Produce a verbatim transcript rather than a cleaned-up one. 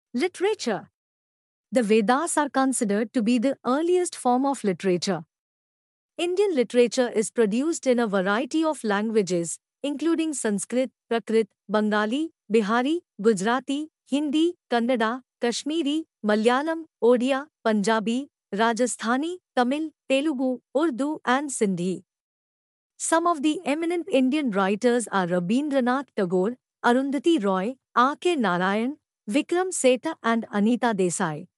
Literature. The Vedas are considered to be the earliest form of literature. Indian literature is produced in a variety of languages, including Sanskrit, Prakrit, Bengali, Bihari, Gujarati, Hindi, Kannada, Kashmiri, Malayalam, Odia, Punjabi, Rajasthani, Tamil, Telugu, Urdu, and Sindhi. Some of the eminent Indian writers are Rabindranath Tagore, Arundhati Roy, R K. Narayan, Vikram Seth, and Anita Desai.